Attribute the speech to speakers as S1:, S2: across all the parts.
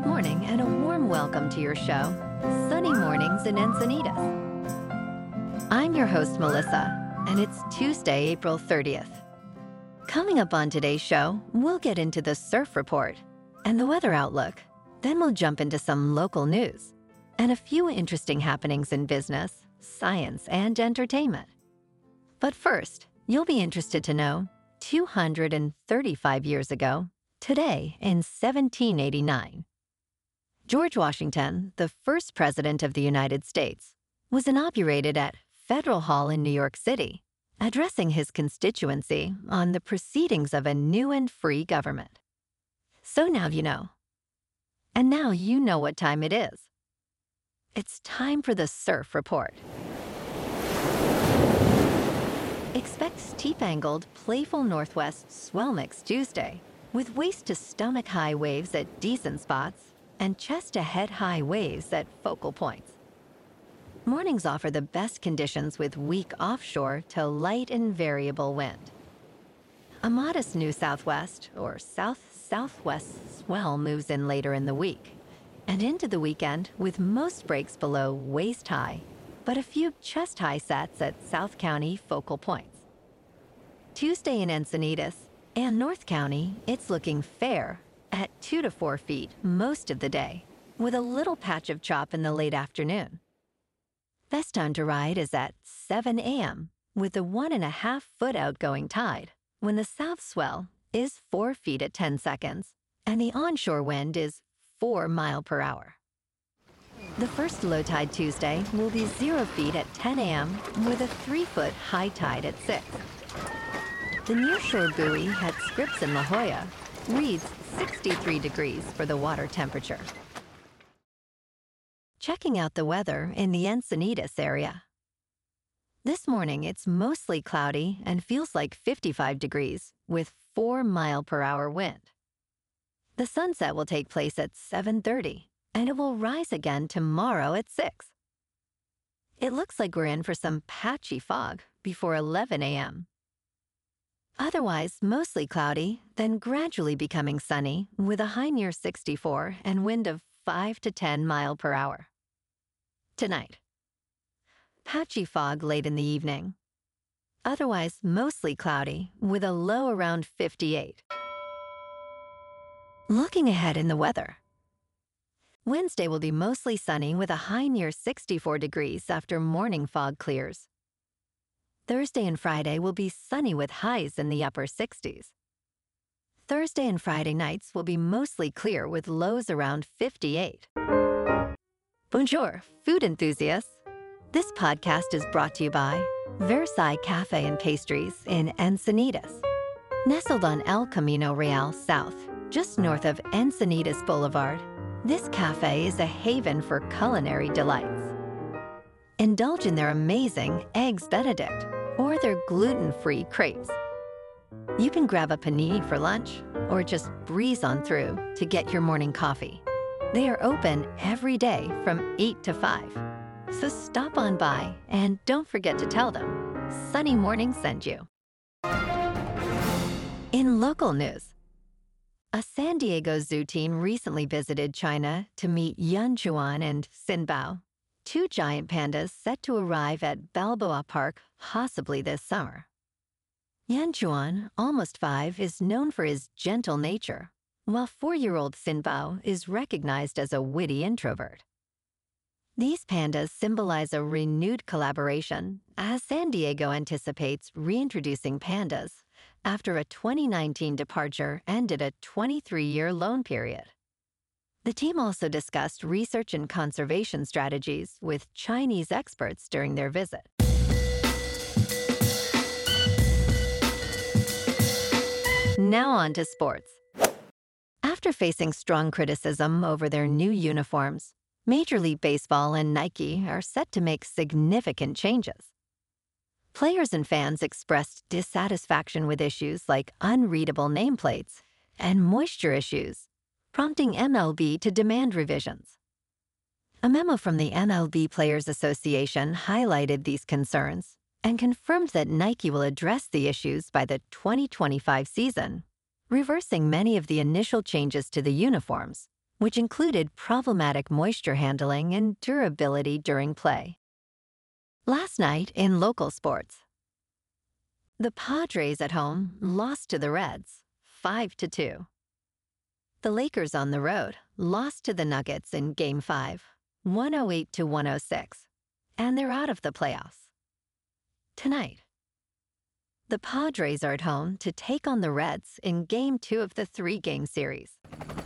S1: Good morning and a warm welcome to your show, Sunny Mornings in Encinitas. I'm your host, Melissa, and it's Tuesday, April 30th. Coming up on today's show, we'll get into the surf report and the weather outlook. Then we'll jump into some local news and a few interesting happenings in business, science, and entertainment. But first, you'll be interested to know 235 years ago, today in 1789, George Washington, the first president of the United States, was inaugurated at Federal Hall in New York City, addressing his constituency on the proceedings of a new and free government. So now you know. And now you know what time it is. It's time for the surf report. Expect steep-angled, playful northwest swell mix Tuesday, with waist-to-stomach high waves at decent spots and chest-to-head high waves at focal points. Mornings offer the best conditions with weak offshore to light and variable wind. A modest new southwest or south-southwest swell moves in later in the week and into the weekend with most breaks below waist-high, but a few chest-high sets at South County focal points. Tuesday in Encinitas and North County, it's looking fair at 2 to 4 feet most of the day, with a little patch of chop in the late afternoon. Best time to ride is at 7 a.m. with a 1.5-foot outgoing tide, when the south swell is 4 feet at 10 seconds, and the onshore wind is 4 miles per hour. The first low tide Tuesday will be 0 feet at 10 a.m. with a 3-foot high tide at 6. The nearshore buoy at Scripps in La Jolla reads 63 degrees for the water temperature. Checking out the weather in the Encinitas area. This morning, it's mostly cloudy and feels like 55 degrees with 4 mile per hour wind. The sunset will take place at 7:30, and it will rise again tomorrow at 6. It looks like we're in for some patchy fog before 11 a.m. Otherwise, mostly cloudy, then gradually becoming sunny with a high near 64 and wind of 5 to 10 mile per hour. Tonight, patchy fog late in the evening. Otherwise, mostly cloudy with a low around 58. Looking ahead in the weather. Wednesday will be mostly sunny with a high near 64 degrees after morning fog clears. Thursday and Friday will be sunny with highs in the upper 60s. Thursday and Friday nights will be mostly clear with lows around 58. Bonjour, food enthusiasts. This podcast is brought to you by Versailles Cafe and Pastries in Encinitas. Nestled on El Camino Real South, just north of Encinitas Boulevard, this cafe is a haven for culinary delights. Indulge in their amazing Eggs Benedict or their gluten-free crepes. You can grab a panini for lunch or just breeze on through to get your morning coffee. They are open every day from 8 to 5. So stop on by and don't forget to tell them Sunny Morning sent you. In local news, a San Diego zoo team recently visited China to meet Yanchuan and Xinbao, 2 giant pandas set to arrive at Balboa Park possibly this summer. Yanchuan, almost 5, is known for his gentle nature, while 4-year-old Xinbao is recognized as a witty introvert. These pandas symbolize a renewed collaboration as San Diego anticipates reintroducing pandas after a 2019 departure ended a 23-year loan period. The team also discussed research and conservation strategies with Chinese experts during their visit. Now on to sports. After facing strong criticism over their new uniforms, Major League Baseball and Nike are set to make significant changes. Players and fans expressed dissatisfaction with issues like unreadable nameplates and moisture issues, prompting MLB to demand revisions. A memo from the MLB Players Association highlighted these concerns and confirmed that Nike will address the issues by the 2025 season, reversing many of the initial changes to the uniforms which included problematic moisture handling and durability during play. Last night in local sports, the Padres at home lost to the Reds 5-2. The Lakers on the road lost to the Nuggets in Game 5, 108-106, and they're out of the playoffs. Tonight, the Padres are at home to take on the Reds in Game 2 of the 3-game series.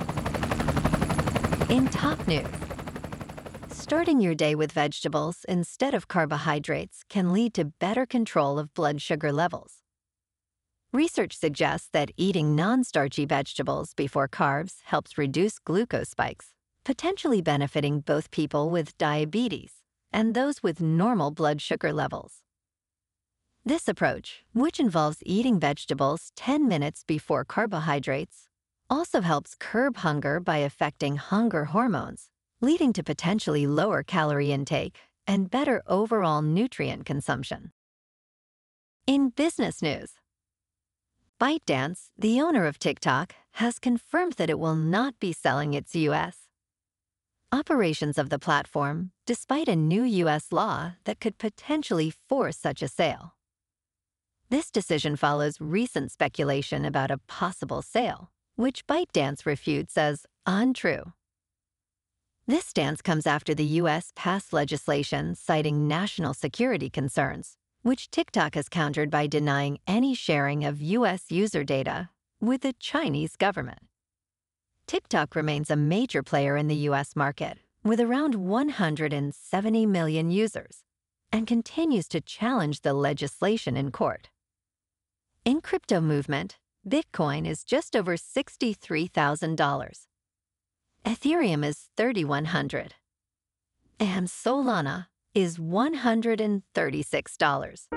S1: In top news, starting your day with vegetables instead of carbohydrates can lead to better control of blood sugar levels. Research suggests that eating non-starchy vegetables before carbs helps reduce glucose spikes, potentially benefiting both people with diabetes and those with normal blood sugar levels. This approach, which involves eating vegetables 10 minutes before carbohydrates, also helps curb hunger by affecting hunger hormones, leading to potentially lower calorie intake and better overall nutrient consumption. In business news, ByteDance, the owner of TikTok, has confirmed that it will not be selling its U.S. operations of the platform, despite a new U.S. law that could potentially force such a sale. This decision follows recent speculation about a possible sale, which ByteDance refutes as untrue. This stance comes after the U.S. passed legislation citing national security concerns, which TikTok has countered by denying any sharing of U.S. user data with the Chinese government. TikTok remains a major player in the U.S. market, with around 170 million users, and continues to challenge the legislation in court. In crypto movement, Bitcoin is just over $63,000. Ethereum is $3,100. And Solana is $136.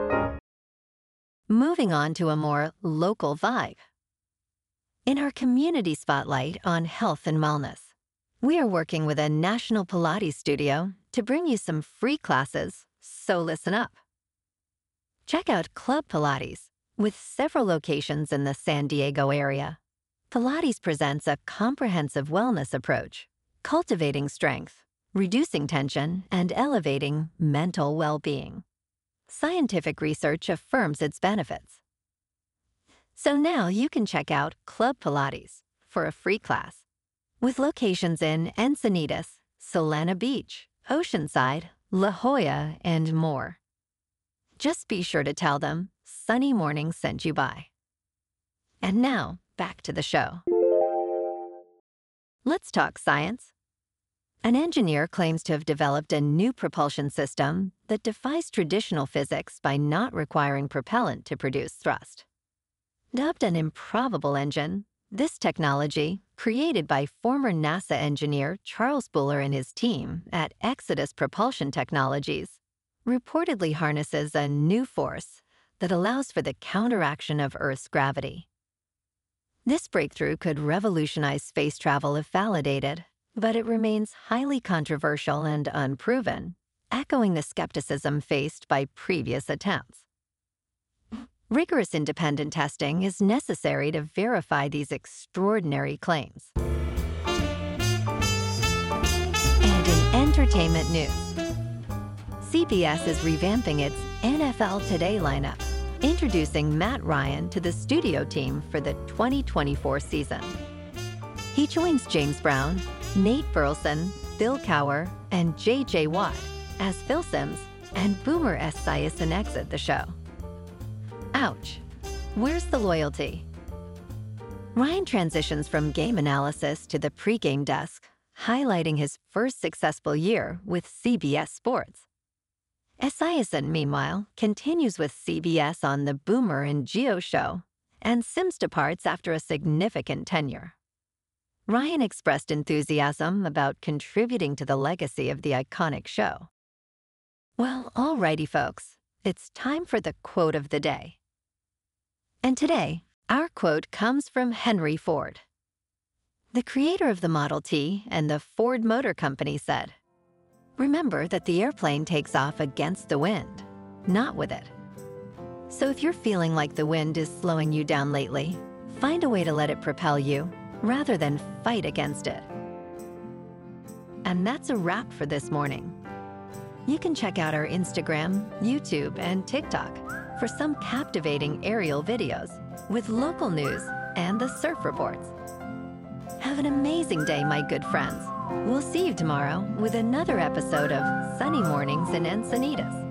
S1: Moving on to a more local vibe. In our community spotlight on health and wellness, we are working with a national Pilates studio to bring you some free classes, so listen up. Check out Club Pilates, with several locations in the San Diego area. Pilates presents a comprehensive wellness approach, cultivating strength, reducing tension, and elevating mental well-being. Scientific research affirms its benefits. So now you can check out Club Pilates for a free class, with locations in Encinitas, Solana Beach, Oceanside, La Jolla, and more. Just be sure to tell them Sunny Morning sent you by. And now, back to the show. Let's talk science. An engineer claims to have developed a new propulsion system that defies traditional physics by not requiring propellant to produce thrust. Dubbed an improbable engine, this technology, created by former NASA engineer Charles Buller and his team at Exodus Propulsion Technologies, reportedly harnesses a new force that allows for the counteraction of Earth's gravity. This breakthrough could revolutionize space travel if validated, but it remains highly controversial and unproven, echoing the skepticism faced by previous attempts. Rigorous independent testing is necessary to verify these extraordinary claims. And in entertainment news, CBS is revamping its NFL Today lineup, introducing Matt Ryan to the studio team for the 2024 season. He joins James Brown, Nate Burleson, Bill Cowher, and J.J. Watt as Phil Simms and Boomer Esiason exit the show. Ouch. Where's the loyalty? Ryan transitions from game analysis to the pregame desk, highlighting his first successful year with CBS Sports. Esiason, meanwhile, continues with CBS on the Boomer and Geo show, and Simms departs after a significant tenure. Ryan expressed enthusiasm about contributing to the legacy of the iconic show. Well, alrighty, folks, it's time for the quote of the day. And today, our quote comes from Henry Ford. The creator of the Model T and the Ford Motor Company said, "Remember that the airplane takes off against the wind, not with it." So if you're feeling like the wind is slowing you down lately, find a way to let it propel you rather than fight against it. And that's a wrap for this morning. You can check out our Instagram, YouTube, and TikTok for some captivating aerial videos with local news and the surf reports. Have an amazing day, my good friends. We'll see you tomorrow with another episode of Sunny Mornings in Encinitas.